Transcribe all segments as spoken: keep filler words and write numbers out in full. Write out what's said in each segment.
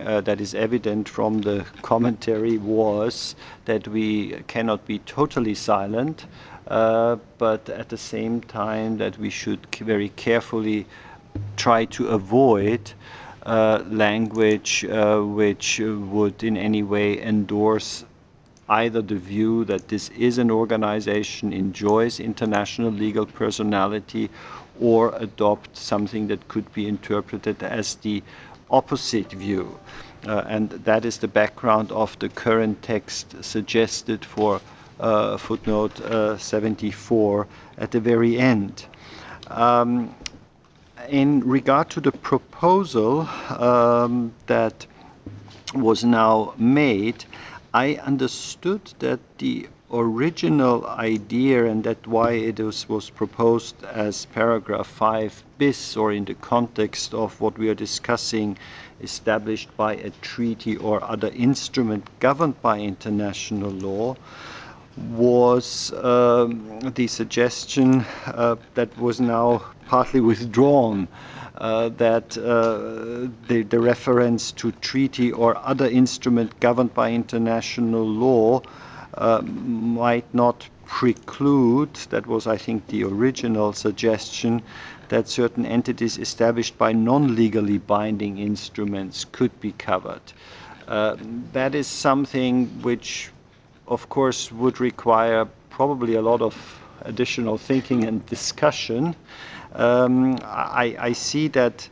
uh, that is evident from the commentary was that we cannot be totally silent, uh, but at the same time that we should very carefully try to avoid uh, language uh, which would in any way endorse either the view that this is an organization, enjoys international legal personality, or adopt something that could be interpreted as the opposite view. Uh, and that is the background of the current text suggested for uh, footnote uh, seventy-four at the very end. Um, in regard to the proposal um, that was now made, I understood that the original idea, and that why it was, was proposed as paragraph five bis, or in the context of what we are discussing, established by a treaty or other instrument governed by international law, was um, the suggestion uh, that was now partly withdrawn, uh, that uh, the, the reference to treaty or other instrument governed by international law uh, might not preclude, that was I think the original suggestion, that certain entities established by non-legally binding instruments could be covered. Uh, that is something which of course would require probably a lot of additional thinking and discussion. Um, I, I see that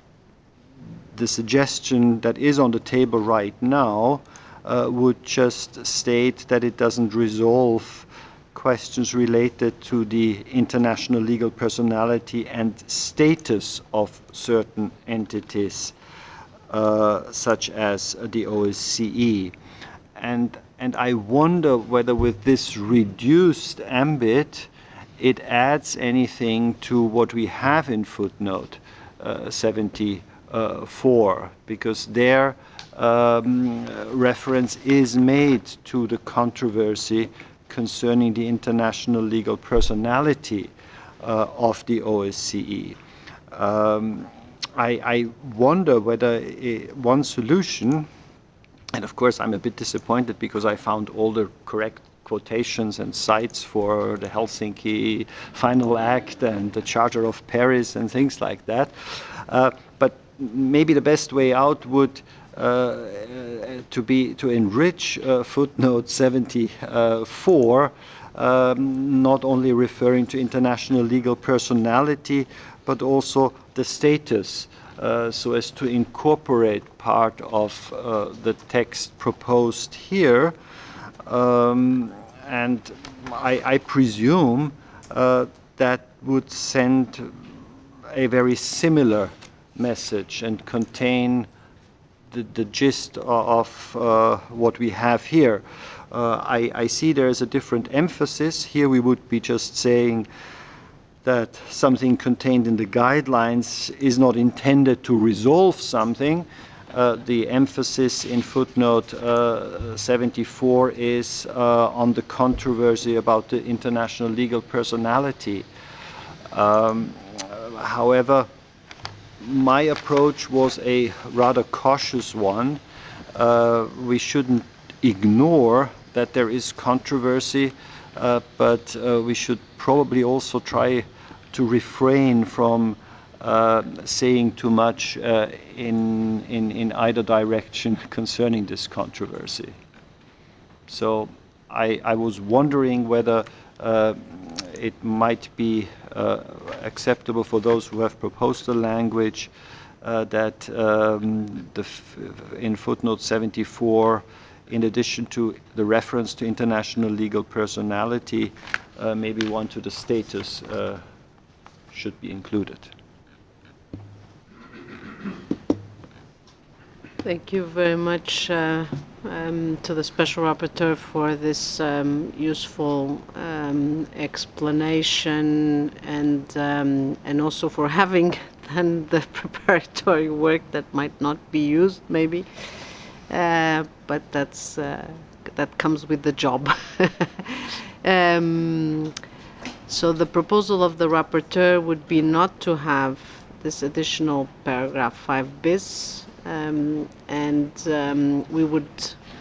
the suggestion that is on the table right now uh, would just state that it doesn't resolve questions related to the international legal personality and status of certain entities, uh, such as the O S C E. And, and I wonder whether with this reduced ambit it adds anything to what we have in footnote uh, seventy-four, because there um, reference is made to the controversy concerning the international legal personality uh, of the O S C E. Um, I, I wonder whether uh, one solution, and of course, I'm a bit disappointed because I found all the correct quotations and cites for the Helsinki Final Act and the Charter of Paris and things like that. Uh, but maybe the best way out would uh, to be to enrich uh, footnote seventy-four, um, not only referring to international legal personality, but also the status, uh, so as to incorporate part of uh, the text proposed here. Um, and I, I presume uh, that would send a very similar message and contain the, the gist of uh, what we have here. Uh, I, I see there is a different emphasis. Here we would be just saying that something contained in the guidelines is not intended to resolve something. Uh, the emphasis in footnote uh, seventy-four is uh, on the controversy about the international legal personality. Um, however, my approach was a rather cautious one. Uh, we shouldn't ignore that there is controversy, uh, but uh, we should probably also try to refrain from uh, saying too much uh, in, in, in either direction concerning this controversy. So I, I was wondering whether uh, it might be uh, acceptable for those who have proposed the language uh, that um, the f in footnote seventy-four, in addition to the reference to international legal personality, uh, maybe one to the status uh, should be included. Thank you very much uh, um, to the Special Rapporteur for this um, useful um, explanation, and um, and also for having done the preparatory work that might not be used maybe, uh, but that's uh, that comes with the job. um, so the proposal of the Rapporteur would be not to have this additional paragraph five bis, um, and um, we would